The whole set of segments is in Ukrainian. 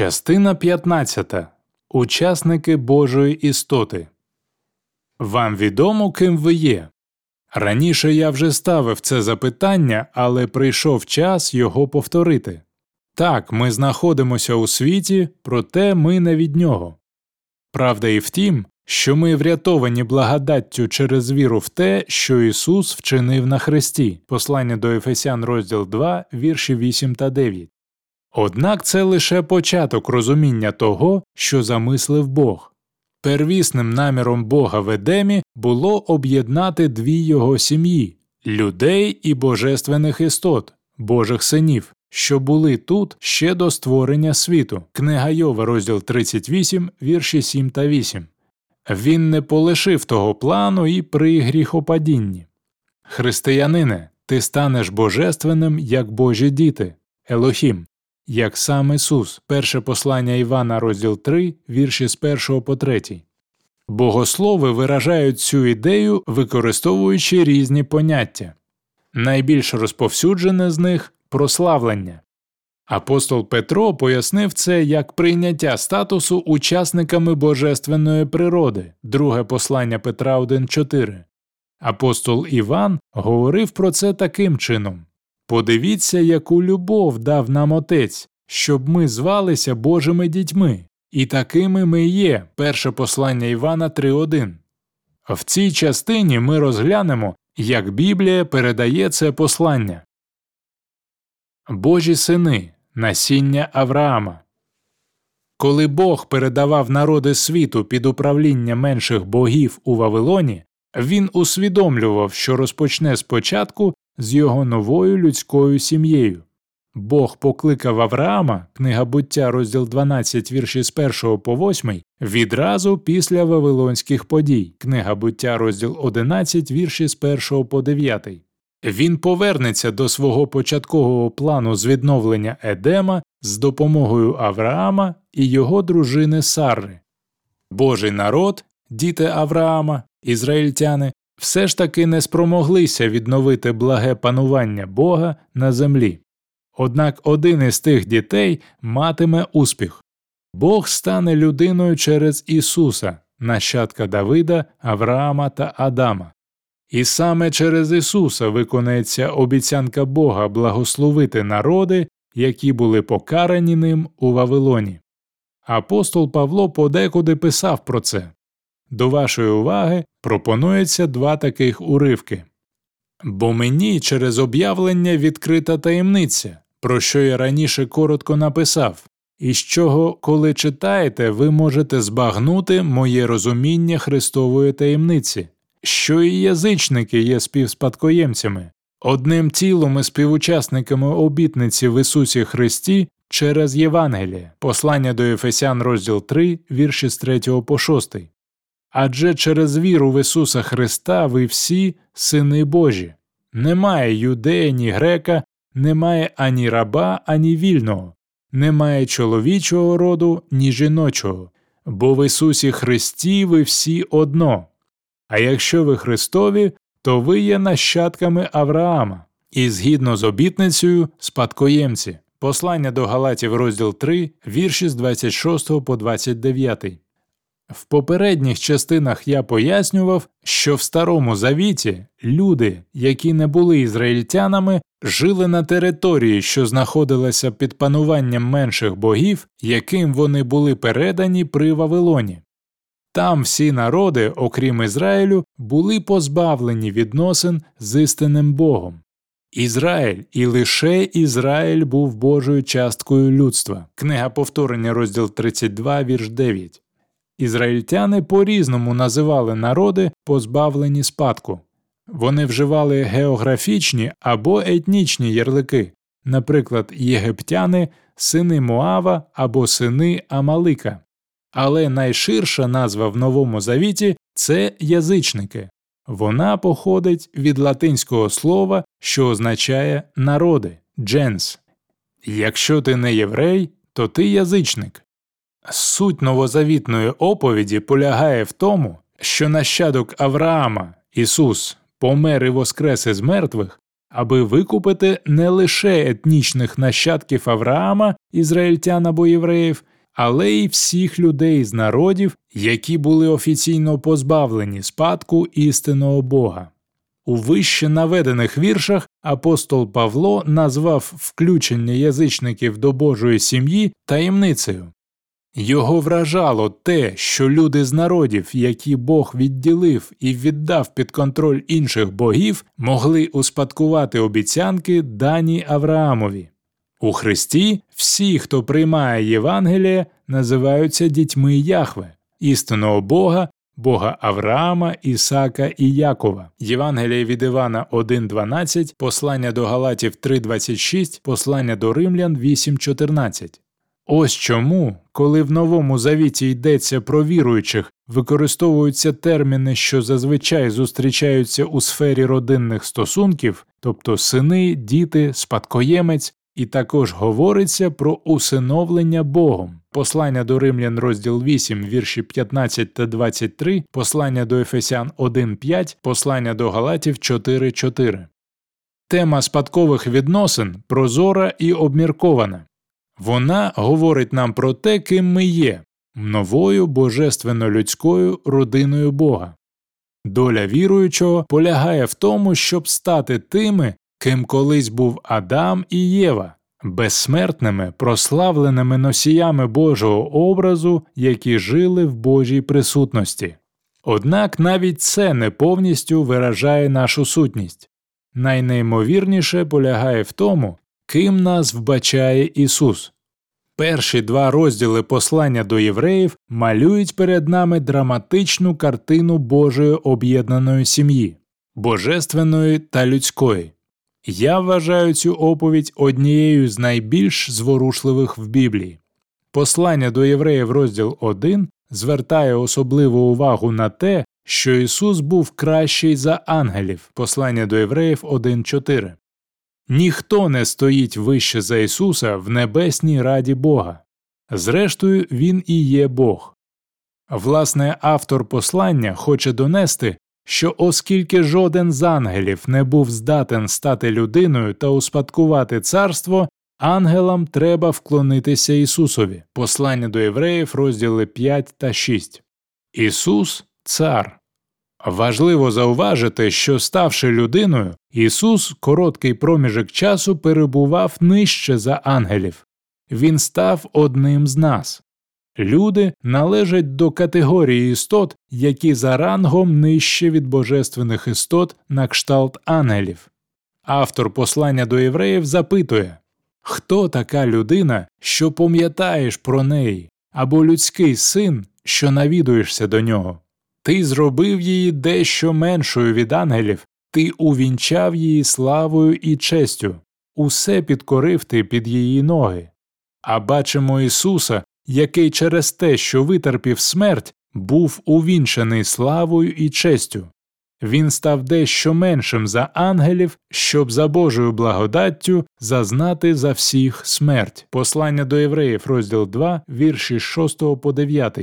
Частина 15. Учасники Божої істоти. Вам відомо, ким ви є? Раніше я вже ставив це запитання, але прийшов час його повторити. Так, ми знаходимося у світі, проте ми не від нього. Правда і в тім, що ми врятовані благодаттю через віру в те, що Ісус вчинив на хресті. Послання до Ефесян, розділ 2, вірші 8 та 9. Однак це лише початок розуміння того, що замислив Бог. Первісним наміром Бога в Едемі було об'єднати дві його сім'ї – людей і божественних істот, Божих синів, що були тут ще до створення світу. Книга Йова, розділ 38, вірші 7 та 8. Він не полишив того плану і при гріхопадінні. Християнине, ти станеш божественним, як Божі діти, Елохім, як сам Ісус. Перше послання Івана, розділ 3, вірші з 1 по 3. Богослови виражають цю ідею, використовуючи різні поняття. Найбільш розповсюджене з них – прославлення. Апостол Петро пояснив це як прийняття статусу учасниками божественної природи. Друге послання Петра 1.4. Апостол Іван говорив про це таким чином. «Подивіться, яку любов дав нам Отець, щоб ми звалися Божими дітьми. І такими ми є». Перше послання Івана 3.1. В цій частині ми розглянемо, як Біблія передає це послання. Божі сини – насіння Авраама. Коли Бог передавав народи світу під управління менших богів у Вавилоні, він усвідомлював, що розпочне спочатку з його новою людською сім'єю. Бог покликав Авраама, книга Буття, розділ 12, вірші з 1 по 8, відразу після вавилонських подій, книга Буття, розділ 11, вірші з 1 по 9. Він повернеться до свого початкового плану з відновлення Едема з допомогою Авраама і його дружини Сарри. Божий народ, діти Авраама, ізраїльтяни, все ж таки не спромоглися відновити благе панування Бога на землі. Однак один із тих дітей матиме успіх. Бог стане людиною через Ісуса, нащадка Давида, Авраама та Адама. І саме через Ісуса виконається обіцянка Бога благословити народи, які були покарані ним у Вавилоні. Апостол Павло подекуди писав про це. До вашої уваги пропонується два таких уривки. «Бо мені через об'явлення відкрита таємниця, про що я раніше коротко написав, із чого, коли читаєте, ви можете збагнути моє розуміння Христової таємниці, що і язичники є співспадкоємцями, одним тілом і співучасниками обітниці в Ісусі Христі через Євангеліє». Послання до Ефесян, розділ 3, вірші з 3 по 6. «Адже через віру в Ісуса Христа ви всі сини Божі. Немає юдея, ні грека, немає ані раба, ані вільного, немає чоловічого роду, ні жіночого, бо в Ісусі Христі ви всі одно. А якщо ви Христові, то ви є нащадками Авраама, і згідно з обітницею спадкоємці». Послання до Галатів, розділ 3, вірші з 26 по 29. В попередніх частинах я пояснював, що в Старому Завіті люди, які не були ізраїльтянами, жили на території, що знаходилася під пануванням менших богів, яким вони були передані при Вавилоні. Там всі народи, окрім Ізраїлю, були позбавлені відносин з істинним Богом. Ізраїль і лише Ізраїль був Божою часткою людства. Книга Повторення, розділ 32, вірш 9. Ізраїльтяни по-різному називали народи, позбавлені спадку. Вони вживали географічні або етнічні ярлики, наприклад, єгиптяни – сини Моава або сини Амалика. Але найширша назва в Новому Завіті – це язичники. Вона походить від латинського слова, що означає «народи» – «gens». Якщо ти не єврей, то ти язичник. Суть новозавітної оповіді полягає в тому, що нащадок Авраама, Ісус, помер і воскрес із мертвих, аби викупити не лише етнічних нащадків Авраама, ізраїльтян або євреїв, але й всіх людей з народів, які були офіційно позбавлені спадку істинного Бога. У вище наведених віршах апостол Павло назвав включення язичників до Божої сім'ї таємницею. Його вражало те, що люди з народів, які Бог відділив і віддав під контроль інших богів, могли успадкувати обіцянки, дані Авраамові. У Христі всі, хто приймає Євангеліє, називаються дітьми Яхве, істинного Бога, Бога Авраама, Ісака і Якова. Євангеліє від Івана 1.12, послання до Галатів 3.26, послання до Римлян 8.14. Ось чому, коли в Новому Завіті йдеться про віруючих, використовуються терміни, що зазвичай зустрічаються у сфері родинних стосунків, тобто сини, діти, спадкоємець, і також говориться про усиновлення Богом. Послання до Римлян, розділ 8, вірші 15 та 23, послання до Ефесян 1.5, послання до Галатів 4.4. Тема спадкових відносин прозора і обміркована. Вона говорить нам про те, ким ми є – новою божественно-людською родиною Бога. Доля віруючого полягає в тому, щоб стати тими, ким колись був Адам і Єва, безсмертними, прославленими носіями Божого образу, які жили в Божій присутності. Однак навіть це не повністю виражає нашу сутність. Найнеймовірніше полягає в тому, ким нас вбачає Ісус. Перші два розділи послання до євреїв малюють перед нами драматичну картину Божої об'єднаної сім'ї – божественної та людської. Я вважаю цю оповідь однією з найбільш зворушливих в Біблії. Послання до євреїв розділ 1 звертає особливу увагу на те, що Ісус був кращий за ангелів. Послання до євреїв 1.4. Ніхто не стоїть вище за Ісуса в небесній раді Бога. Зрештою, Він і є Бог. Власне, автор послання хоче донести, що оскільки жоден з ангелів не був здатен стати людиною та успадкувати царство, ангелам треба вклонитися Ісусові. Послання до євреїв, розділи 5 та 6. Ісус – цар. Важливо зауважити, що, ставши людиною, Ісус короткий проміжок часу перебував нижче за ангелів. Він став одним з нас. Люди належать до категорії істот, які за рангом нижче від божественних істот на кшталт ангелів. Автор послання до євреїв запитує: «Хто така людина, що пам'ятаєш про неї, або людський син, що навідуєшся до нього? Ти зробив її дещо меншою від ангелів, ти увінчав її славою і честю, усе підкорив ти під її ноги. А бачимо Ісуса, який через те, що витерпів смерть, був увінчаний славою і честю. Він став дещо меншим за ангелів, щоб за Божою благодаттю зазнати за всіх смерть». Послання до євреїв, розділ 2, вірші з 6 по 9.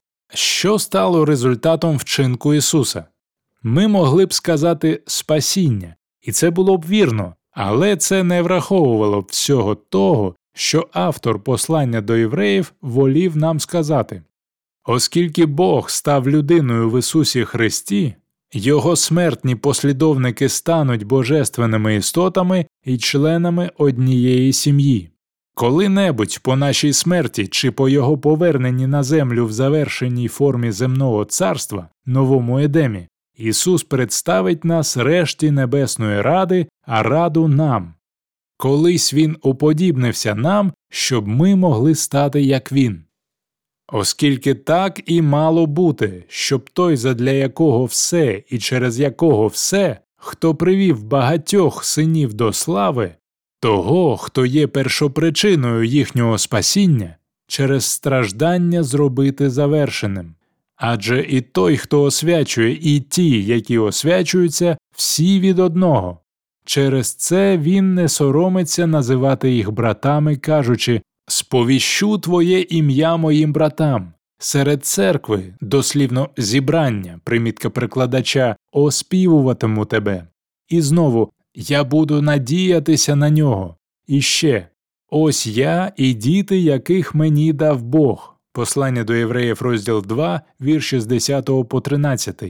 Що стало результатом вчинку Ісуса? Ми могли б сказати «спасіння», і це було б вірно, але це не враховувало б всього того, що автор послання до євреїв волів нам сказати. Оскільки Бог став людиною в Ісусі Христі, Його смертні послідовники стануть божественними істотами і членами однієї сім'ї. Коли-небудь по нашій смерті чи по Його поверненні на землю в завершеній формі земного царства, новому Едемі, Ісус представить нас решті Небесної Ради, а Раду нам. Колись Він уподібнився нам, щоб ми могли стати як Він. Оскільки так і мало бути, щоб той, задля якого все і через якого все, хто привів багатьох синів до слави, того, хто є першопричиною їхнього спасіння, через страждання зробити завершеним. Адже і той, хто освячує, і ті, які освячуються, всі від одного. Через це він не соромиться називати їх братами, кажучи: «Сповіщу твоє ім'я моїм братам». Серед церкви, дослівно «зібрання», примітка перекладача, «оспівуватиму тебе». І знову «я буду надіятися на нього». І ще Ось я і діти, яких мені дав Бог. Послання до Євреїв, розділ 2, вірші з 10 по 13.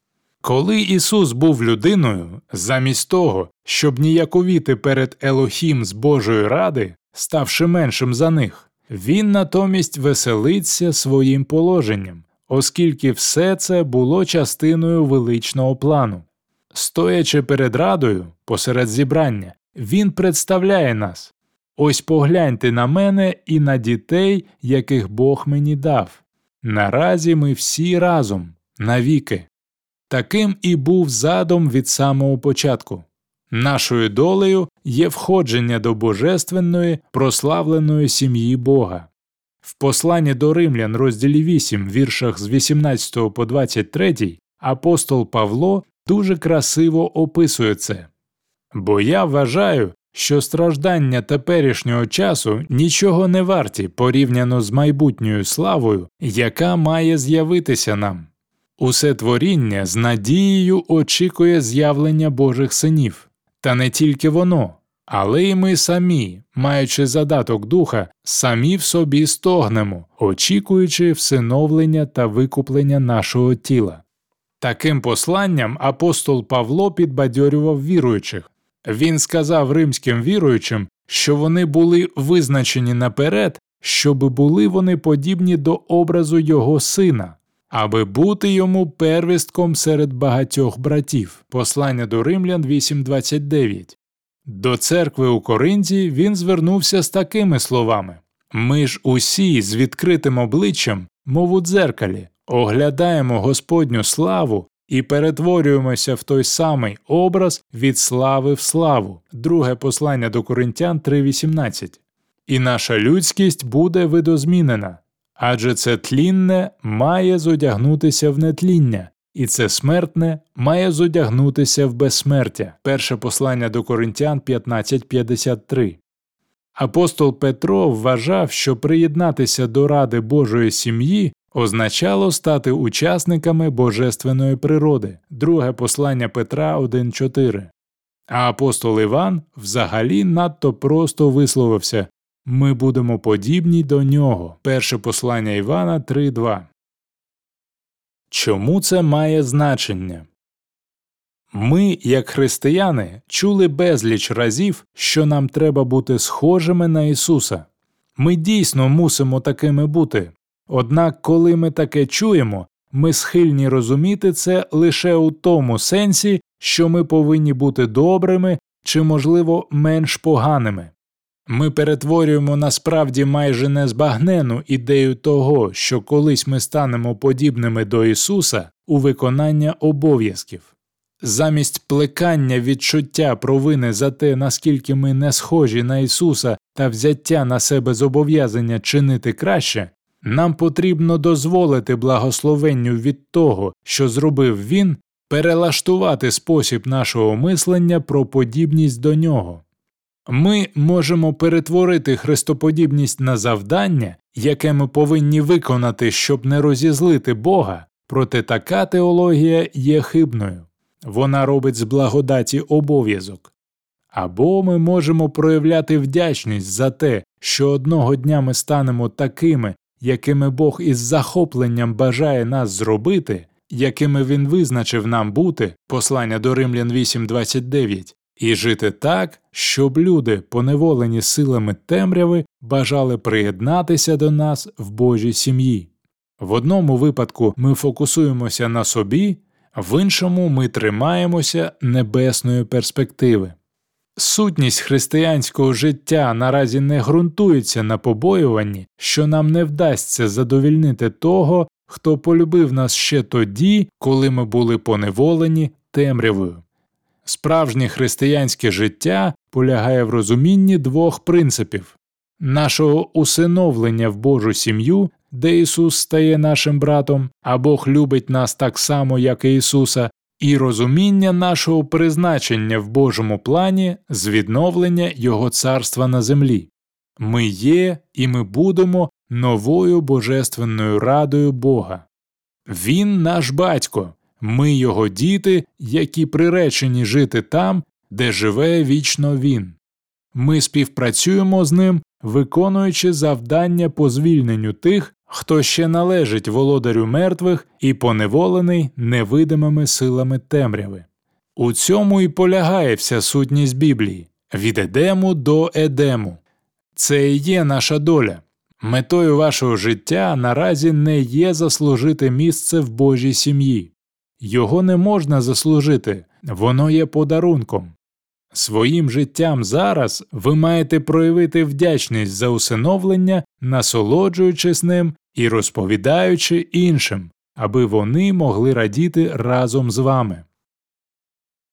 Коли Ісус був людиною, замість того, щоб ніяковіти перед Елохім з Божої ради, ставши меншим за них, Він натомість веселиться своїм положенням, оскільки все це було частиною величного плану. Стоячи перед радою, посеред зібрання, Він представляє нас. Ось погляньте на мене і на дітей, яких Бог мені дав. Наразі ми всі разом, навіки. Таким і був задум від самого початку. Нашою долею є входження до божественної, прославленої сім'ї Бога. В посланні до Римлян, розділі 8, віршах з 18 по 23, апостол Павло дуже красиво описує це. «Бо я вважаю, що страждання теперішнього часу нічого не варті порівняно з майбутньою славою, яка має з'явитися нам. Усе творіння з надією очікує з'явлення Божих синів. Та не тільки воно, але й ми самі, маючи задаток духа, самі в собі стогнемо, очікуючи всиновлення та викуплення нашого тіла». Таким посланням апостол Павло підбадьорював віруючих. Він сказав римським віруючим, що вони були визначені наперед, щоби були вони подібні до образу його сина, аби бути йому первістком серед багатьох братів. Послання до Римлян 8:29. До церкви у Коринті він звернувся з такими словами: «Ми ж усі з відкритим обличчям, мов у дзеркалі, оглядаємо Господню славу і перетворюємося в той самий образ від слави в славу». Друге послання до Коринтян 3:18. «І наша людськість буде видозмінена, адже це тлінне має зодягнутися в нетління, і це смертне має зодягнутися в безсмертя». Перше послання до Коринтян 15:53. Апостол Петро вважав, що приєднатися до ради Божої сім'ї означало стати учасниками божественної природи. Друге послання Петра 1:4. А апостол Іван взагалі надто просто висловився: «Ми будемо подібні до нього». Перше послання Івана 3:2. Чому це має значення? Ми, як християни, чули безліч разів, що нам треба бути схожими на Ісуса. Ми дійсно мусимо такими бути. Однак, коли ми таке чуємо, ми схильні розуміти це лише у тому сенсі, що ми повинні бути добрими чи, можливо, менш поганими. Ми перетворюємо насправді майже незбагнену ідею того, що колись ми станемо подібними до Ісуса, у виконання обов'язків. Замість плекання відчуття провини за те, наскільки ми не схожі на Ісуса, та взяття на себе зобов'язання чинити краще, нам потрібно дозволити благословенню від того, що зробив Він, перелаштувати спосіб нашого мислення про подібність до Нього. Ми можемо перетворити христоподібність на завдання, яке ми повинні виконати, щоб не розізлити Бога, проте така теологія є хибною. Вона робить з благодаті обов'язок. Або ми можемо проявляти вдячність за те, що одного дня ми станемо такими, якими Бог із захопленням бажає нас зробити, якими Він визначив нам бути, послання до Римлян 8:29, і жити так, щоб люди, поневолені силами темряви, бажали приєднатися до нас в Божій сім'ї. В одному випадку ми фокусуємося на собі, в іншому ми тримаємося небесної перспективи. Сутність християнського життя наразі не ґрунтується на побоюванні, що нам не вдасться задовільнити того, хто полюбив нас ще тоді, коли ми були поневолені темрявою. Справжнє християнське життя полягає в розумінні двох принципів – нашого усиновлення в Божу сім'ю, де Ісус стає нашим братом, а Бог любить нас так само, як і Ісуса, і розуміння нашого призначення в Божому плані з відновлення Його царства на землі. Ми є і ми будемо новою божественною радою Бога. Він наш батько, ми Його діти, які приречені жити там, де живе вічно Він. Ми співпрацюємо з Ним виконуючи завдання по звільненню тих, хто ще належить володарю мертвих і поневолений невидимими силами темряви. У цьому і полягає вся сутність Біблії – від Едему до Едему. Це і є наша доля. Метою вашого життя наразі не є заслужити місце в Божій сім'ї. Його не можна заслужити, воно є подарунком. Своїм життям зараз ви маєте проявити вдячність за усиновлення, насолоджуючись ним і розповідаючи іншим, аби вони могли радіти разом з вами.